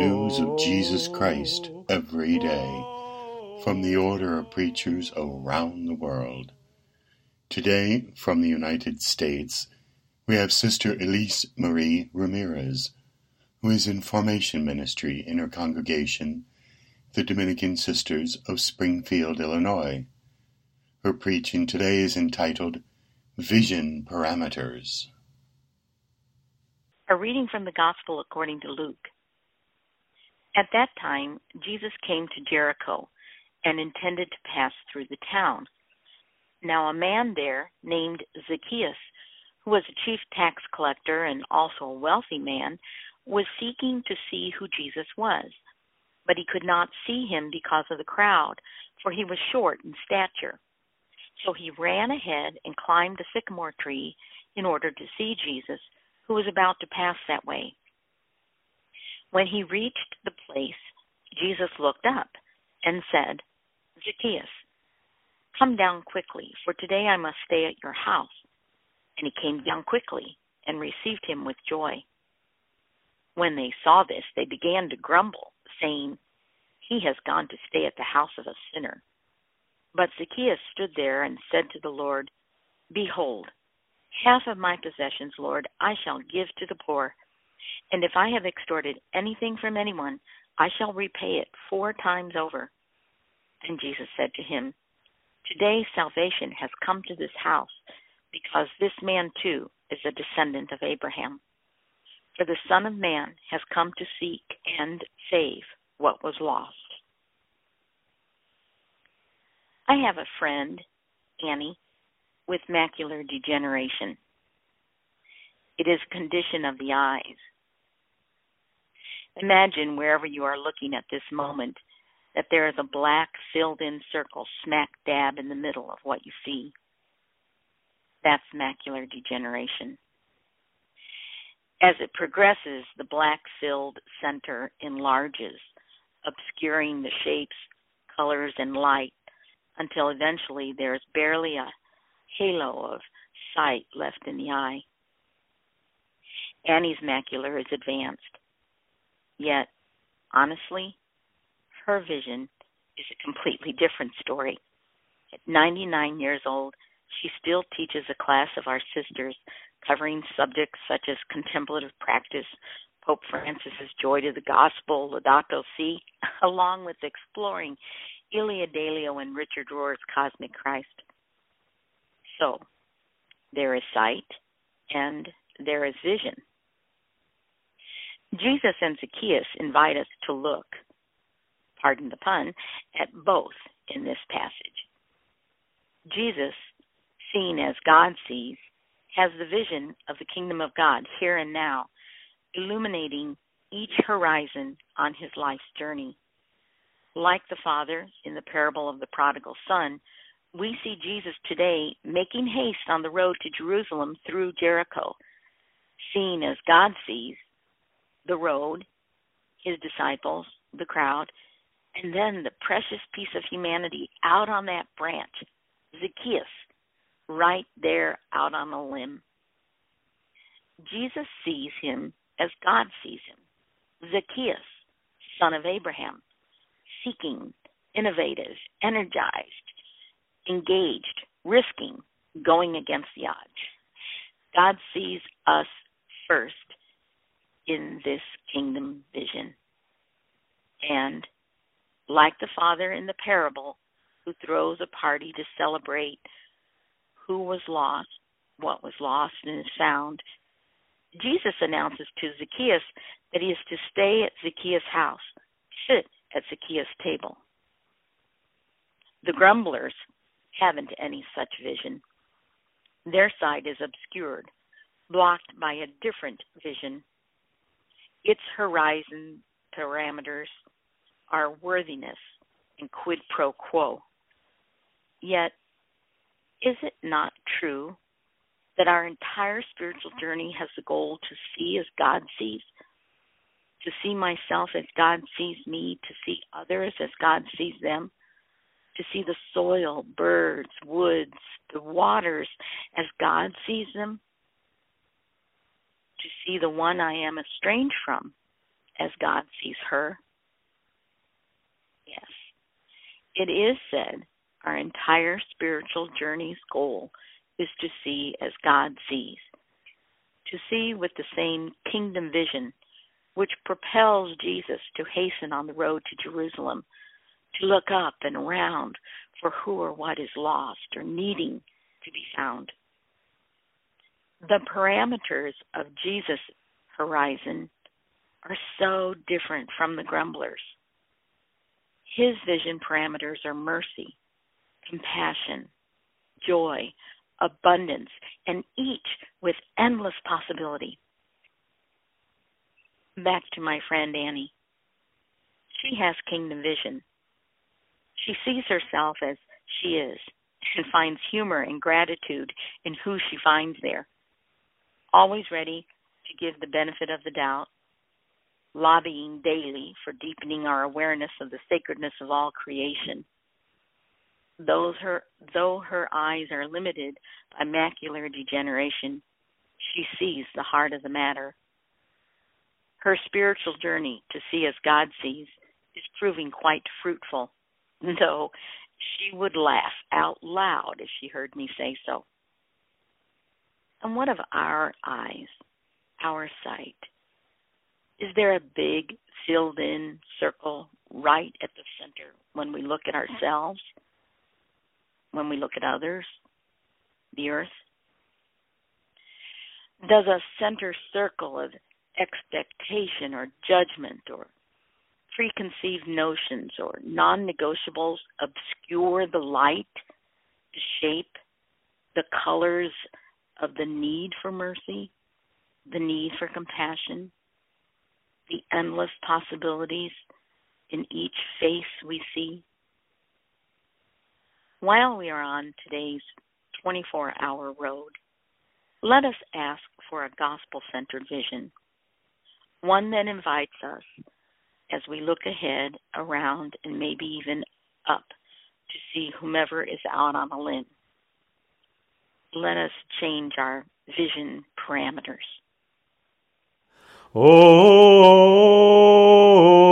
news of Jesus Christ every day from the order of preachers around the world. Today, from the United States, we have Sister Elise Marie Ramirez, who is in formation ministry in her congregation, the Dominican Sisters of Springfield, Illinois. Her preaching today is entitled Vision Parameters. A reading from the Gospel according to Luke. At that time, Jesus came to Jericho and intended to pass through the town. Now a man there named Zacchaeus, who was a chief tax collector and also a wealthy man, was seeking to see who Jesus was. But he could not see him because of the crowd, for he was short in stature. So he ran ahead and climbed a sycamore tree in order to see Jesus, who was about to pass that way. When he reached the place, Jesus looked up and said, "Zacchaeus, come down quickly, for today I must stay at your house." And he came down quickly and received him with joy. When they saw this, they began to grumble, saying, "He has gone to stay at the house of a sinner." But Zacchaeus stood there and said to the Lord, "Behold, half of my possessions, Lord, I shall give to the poor. And if I have extorted anything from anyone, I shall repay it 4 times over." And Jesus said to him, "Today salvation has come to this house, because this man too is a descendant of Abraham. For the Son of Man has come to seek and save what was lost." I have a friend, Annie, with macular degeneration. It is a condition of the eyes. Imagine wherever you are looking at this moment that there is a black filled-in circle smack dab in the middle of what you see. That's macular degeneration. As it progresses, the black-filled center enlarges, obscuring the shapes, colors, and light until eventually there is barely a halo of sight left in the eye. Annie's macular is advanced. Yet, honestly, her vision is a completely different story. At 99 years old, she still teaches a class of our sisters covering subjects such as contemplative practice, Pope Francis's Joy to the Gospel, Laudato Si, along with exploring Ilia Delio and Richard Rohr's Cosmic Christ. So, there is sight and there is vision. Jesus and Zacchaeus invite us to look, pardon the pun, at both in this passage. Jesus, seen as God sees, has the vision of the kingdom of God here and now, illuminating each horizon on his life's journey. Like the Father in the parable of the prodigal son, we see Jesus today making haste on the road to Jerusalem through Jericho, seen as God sees the road, his disciples, the crowd, and then the precious piece of humanity out on that branch, Zacchaeus, right there out on a limb. Jesus sees him as God sees him, Zacchaeus, son of Abraham, seeking, innovative, energized, engaged, risking, going against the odds. God sees us first in this kingdom vision. And like the Father in the parable who throws a party to celebrate who was lost, what was lost and is found, Jesus announces to Zacchaeus that he is to stay at Zacchaeus' house, sit at Zacchaeus' table. The grumblers haven't any such vision. Their sight is obscured, blocked by a different vision. Its horizon parameters are worthiness and quid pro quo. Yet, is it not true that our entire spiritual journey has the goal to see as God sees, to see myself as God sees me, to see others as God sees them, to see the soil, birds, woods, the waters as God sees them, to see the one I am estranged from as God sees her? Yes. It is said our entire spiritual journey's goal is to see as God sees, to see with the same kingdom vision which propels Jesus to hasten on the road to Jerusalem, to look up and around for who or what is lost or needing to be found. The parameters of Jesus' horizon are so different from the grumblers. His vision parameters are mercy, compassion, joy, abundance, and each with endless possibility. Back to my friend Annie. She has kingdom vision. She sees herself as she is and finds humor and gratitude in who she finds there. Always ready to give the benefit of the doubt, lobbying daily for deepening our awareness of the sacredness of all creation. Though her eyes are limited by macular degeneration, she sees the heart of the matter. Her spiritual journey to see as God sees is proving quite fruitful, though she would laugh out loud if she heard me say so. And what of our eyes, our sight? Is there a big filled-in circle right at the center when we look at ourselves, when we look at others, the earth? Does a center circle of expectation or judgment or preconceived notions or non-negotiables obscure the light, the shape, the colors of the need for mercy, the need for compassion, the endless possibilities in each face we see? While we are on today's 24-hour road, let us ask for a gospel-centered vision, one that invites us, as we look ahead, around, and maybe even up, to see whomever is out on a limb. Let us change our vision parameters. Oh